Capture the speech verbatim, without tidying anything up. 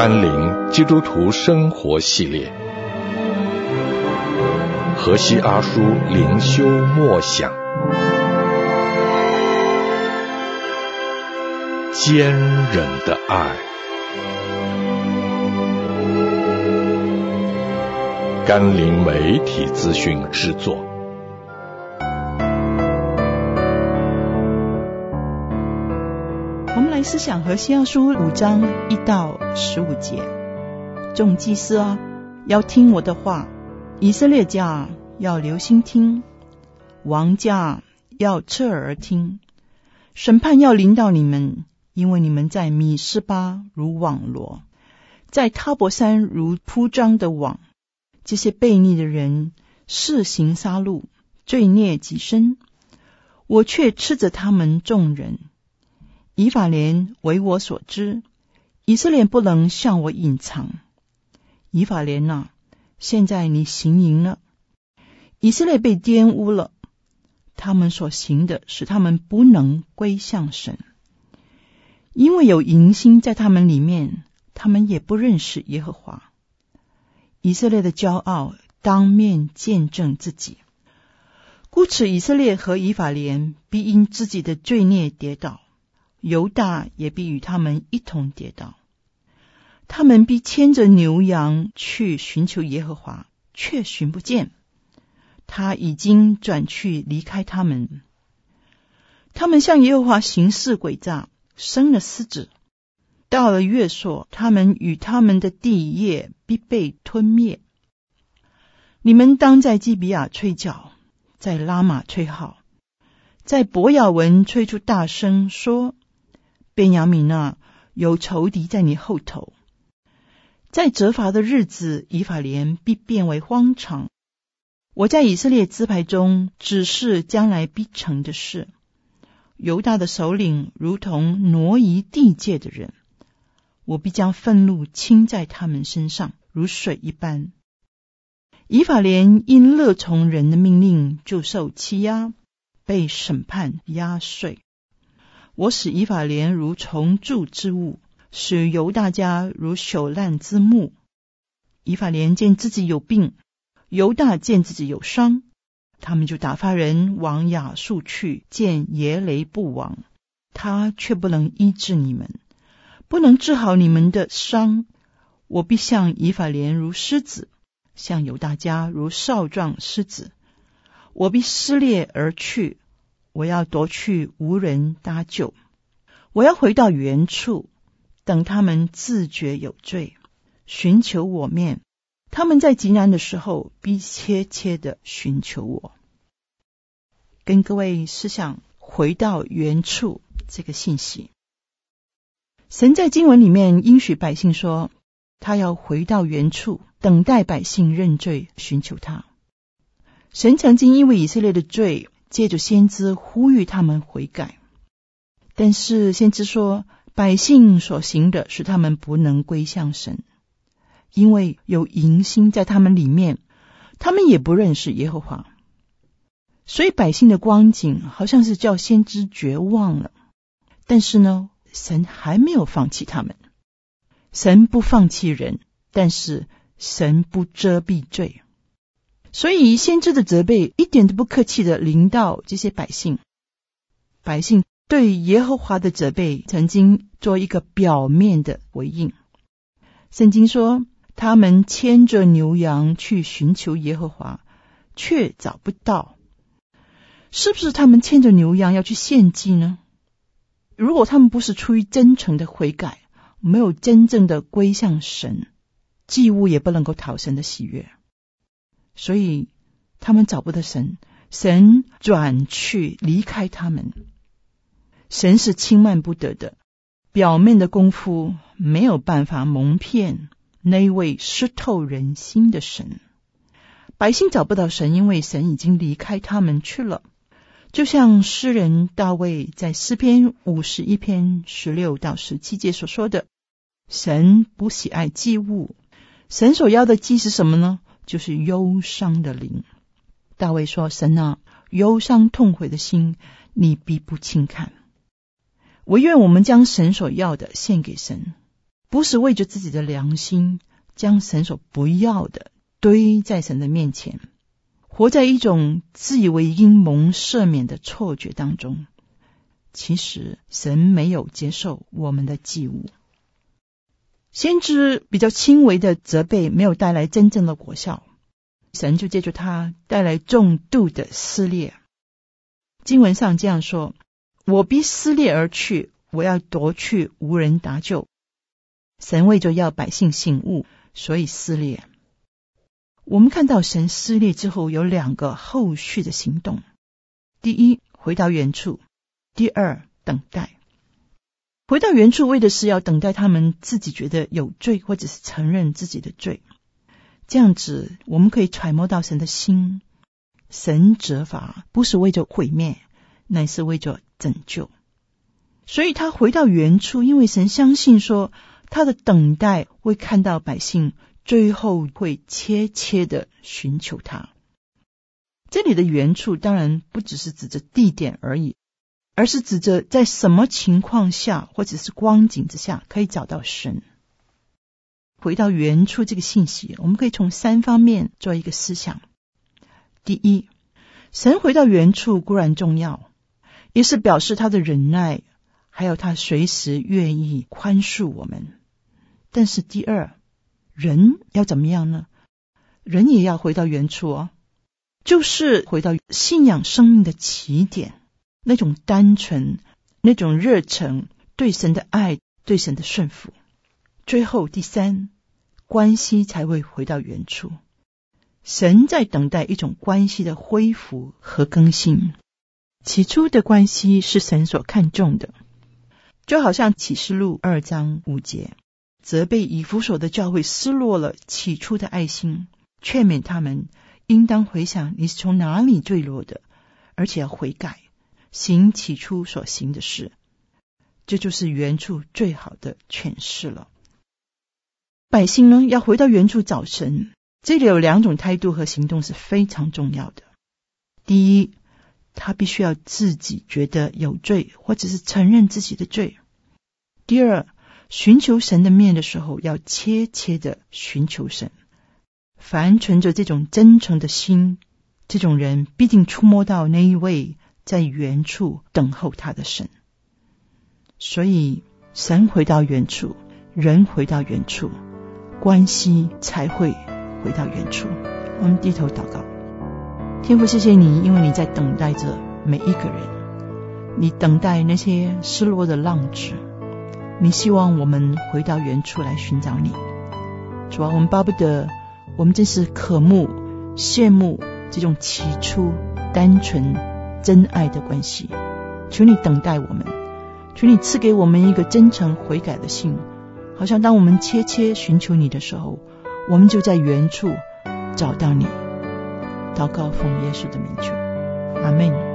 甘霖基督徒生活系列，何西阿书灵修默想，坚忍的爱。甘霖媒体资讯制作。 我们来思想何西阿书五章一到十五节。众祭司啊，要听我的话；以色列家要留心听；王家要侧耳听。审判要临到你们，因为你们在米斯巴如网罗，在他伯山如铺张的网。这些悖逆的人肆行杀戮，罪孽极深，我却斥责他们众人。以法莲为我所知，以色列不能向我隐藏。以法莲啊，现在你行淫了，以色列被玷污了，他们所行的使他们不能归向神，因为有淫心在他们里面，他们也不认识耶和华。以色列的骄傲当面见证自己，故此以色列和以法莲必因自己的罪孽跌倒，犹大也必与他们一同跌倒。他们必牵着牛羊去寻求耶和华，却寻不见，他已经转去离开他们。他们向耶和华行事诡诈，生了狮子。到了月朔，他们与他们的地业必被吞灭。你们当在基比亚吹角，在拉玛吹号，在伯亚文吹出大声，说：便雅悯啊，有仇敌在你后头。在责罚的日子，以法莲必变为荒场。我在以色列支派中指示将来必成的事。犹大的首领如同挪移地界的人，我必将愤怒倾在他们身上，如水一般。以法莲因乐从人的命令，就受欺压，被审判压碎。我使以法莲如虫蛀之物，使犹大家如朽烂之木。以法莲见自己有病，犹大见自己有伤，他们就打发人往亚述去见耶雷布王，他却不能医治你们，不能治好你们的伤。我必向以法莲如狮子，向犹大家如少壮狮子。我必撕裂而去，我要夺去，无人搭救。我要回到原处，等他们自觉有罪，寻求我面。他们在极难的时候，必切切的寻求我。跟各位思想回到原处这个信息。神在经文里面应许百姓说，他要回到原处，等待百姓认罪，寻求他。神曾经因为以色列的罪，借着先知呼吁他们悔改，但是先知说，百姓所行的使他们不能归向神，因为有淫心在他们里面，他们也不认识耶和华。所以百姓的光景好像是叫先知绝望了，但是呢，神还没有放弃他们。神不放弃人，但是神不遮蔽罪。所以先知的责备一点都不客气的临到这些百姓。百姓对耶和华的责备曾经做一个表面的回应。圣经说，他们牵着牛羊去寻求耶和华，却找不到。是不是他们牵着牛羊要去献祭呢？如果他们不是出于真诚的悔改，没有真正的归向神，祭物也不能够讨神的喜悦。所以他们找不到神，神转去离开他们。神是轻慢不得的，表面的功夫没有办法蒙骗那位湿透人心的神。百姓找不到神，因为神已经离开他们去了。就像诗人大卫在诗篇五十一篇十六到十七节所说的，神不喜爱祭物，神所要的祭是什么呢？就是忧伤的灵。大卫说，神啊，忧伤痛悔的心你必不轻看。唯愿我们将神所要的献给神， 不是为着自己的良心，将神所不要的堆在神的面前，活在一种自以为应蒙赦免的错觉当中。其实神没有接受我们的祭物。先知比较轻微的责备没有带来真正的果效，神就借着他带来重度的撕裂。经文上这样说，我必撕裂而去，我要夺去，无人搭救。神为着要百姓醒悟，所以撕裂。我们看到神撕裂之后有两个后续的行动。第一，回到原处；第二，等待。回到原处为的是要等待他们自己觉得有罪，或者是承认自己的罪。这样子我们可以揣摩到神的心，神责罚不是为着毁灭，乃是为着拯救。所以他回到原处，因为神相信说他的等待会看到百姓最后会切切的寻求他。这里的原处当然不只是指着地点而已，而是指着在什么情况下或者是光景之下可以找到神。回到原处这个信息，我们可以从三方面做一个思想。第一，神回到原处固然重要，也是表示他的忍耐，还有他随时愿意宽恕我们。但是第二，人要怎么样呢？人也要回到原处哦，就是回到信仰生命的起点，那种单纯，那种热忱，对神的爱，对神的顺服。最后第三，关系才会回到原处。神在等待一种关系的恢复和更新。起初的关系是神所看重的，就好像启示录二章五节，责备以弗所的教会失落了起初的爱心，劝勉他们应当回想你是从哪里坠落的，而且要悔改，行起初所行的事。这就是原处最好的诠释了。百姓呢，要回到原处找神，这里有两种态度和行动是非常重要的。第一，他必须要自己觉得有罪，或者是承认自己的罪。第二，寻求神的面的时候，要切切的寻求神。凡存着这种真诚的心，这种人必定触摸到那一位在原处等候他的神。所以神回到原处，人回到原处，关系才会回到原处。我们低头祷告。天父，谢谢你，因为你在等待着每一个人，你等待那些失落的浪子，你希望我们回到原处来寻找你。主啊，我们巴不得我们真是渴慕羡慕这种起初单纯真爱的关系。求你等待我们，求你赐给我们一个真诚悔改的心，好像当我们切切寻求你的时候，我们就在原处找到你。祷告奉耶稣的名求，阿们。